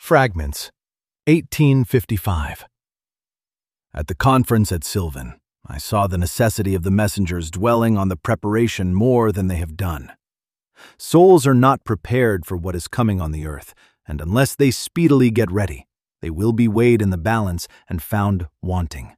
Fragments, 1855. At the conference at Sylvan, I saw the necessity of the messengers dwelling on the preparation more than they have done. Souls are not prepared for what is coming on the earth, and unless they speedily get ready, they will be weighed in the balance and found wanting.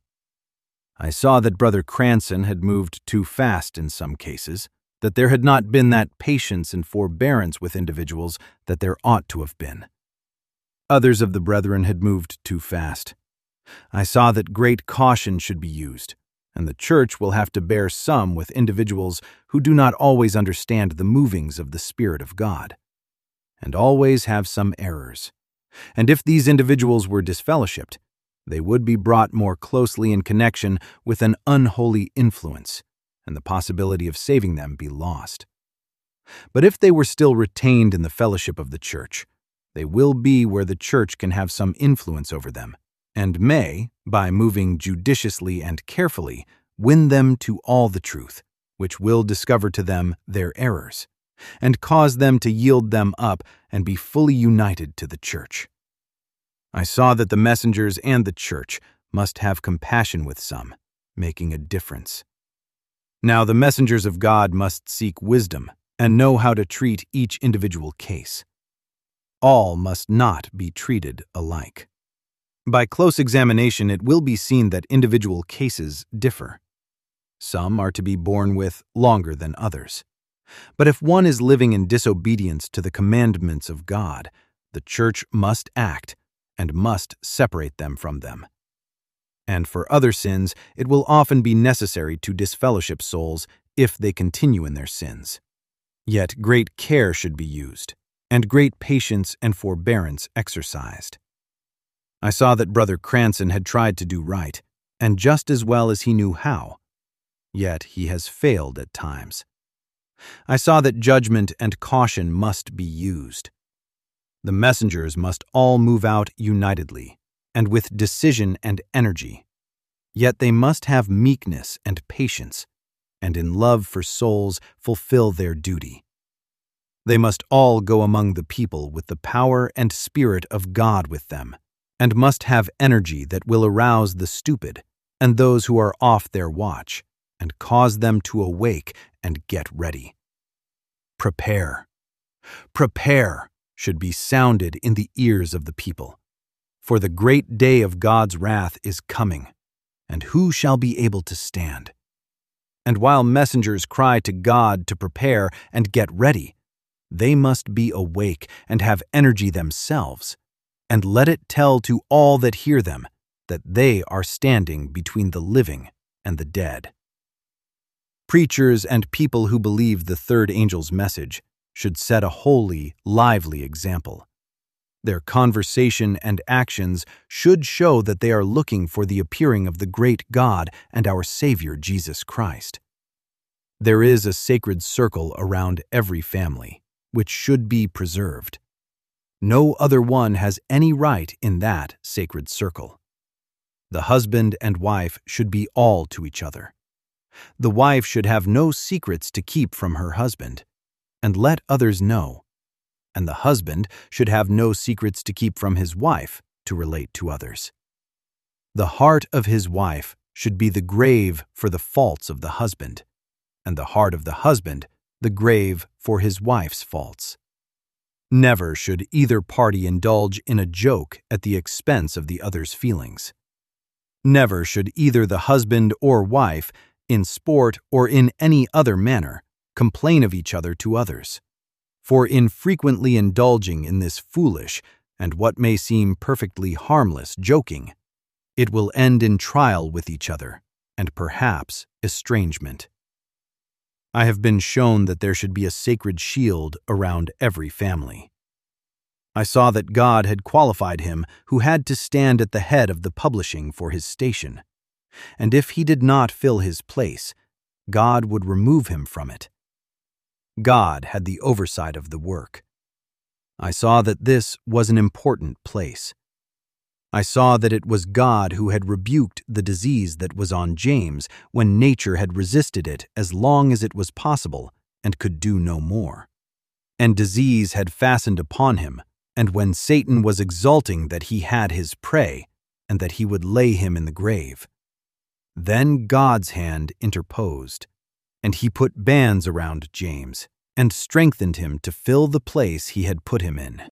I saw that Brother Cranson had moved too fast in some cases, that there had not been that patience and forbearance with individuals that there ought to have been. Others of the brethren had moved too fast. I saw that great caution should be used, and the church will have to bear some with individuals who do not always understand the movings of the Spirit of God, and always have some errors. And if these individuals were disfellowshipped, they would be brought more closely in connection with an unholy influence, and the possibility of saving them be lost. But if they were still retained in the fellowship of the church, they will be where the church can have some influence over them, and may, by moving judiciously and carefully, win them to all the truth, which will discover to them their errors, and cause them to yield them up and be fully united to the church. I saw that the messengers and the church must have compassion with some, making a difference. Now the messengers of God must seek wisdom and know how to treat each individual case. All must not be treated alike. By close examination, it will be seen that individual cases differ. Some are to be borne with longer than others. But if one is living in disobedience to the commandments of God, the church must act and must separate them from them. And for other sins, it will often be necessary to disfellowship souls if they continue in their sins. Yet great care should be used, and great patience and forbearance exercised. I saw that Brother Cranson had tried to do right, and just as well as he knew how, yet he has failed at times. I saw that judgment and caution must be used. The messengers must all move out unitedly, and with decision and energy, yet they must have meekness and patience, and in love for souls fulfill their duty. They must all go among the people with the power and Spirit of God with them, and must have energy that will arouse the stupid and those who are off their watch, and cause them to awake and get ready. Prepare. Prepare should be sounded in the ears of the people, for the great day of God's wrath is coming, and who shall be able to stand? And while messengers cry to God to prepare and get ready, they must be awake and have energy themselves, and let it tell to all that hear them that they are standing between the living and the dead. Preachers and people who believe the third angel's message should set a holy, lively example. Their conversation and actions should show that they are looking for the appearing of the great God and our Savior Jesus Christ. There is a sacred circle around every family, which should be preserved. No other one has any right in that sacred circle. The husband and wife should be all to each other. The wife should have no secrets to keep from her husband, and let others know, and the husband should have no secrets to keep from his wife to relate to others. The heart of his wife should be the grave for the faults of the husband, and the heart of the husband the grave for his wife's faults. Never should either party indulge in a joke at the expense of the other's feelings. Never should either the husband or wife, in sport or in any other manner, complain of each other to others. For in frequently indulging in this foolish and what may seem perfectly harmless joking, it will end in trial with each other and perhaps estrangement. I have been shown that there should be a sacred shield around every family. I saw that God had qualified him who had to stand at the head of the publishing for his station, and if he did not fill his place, God would remove him from it. God had the oversight of the work. I saw that this was an important place. I saw that it was God who had rebuked the disease that was on James when nature had resisted it as long as it was possible and could do no more. And disease had fastened upon him and when Satan was exulting that he had his prey and that he would lay him in the grave. Then God's hand interposed, and he put bands around James and strengthened him to fill the place he had put him in.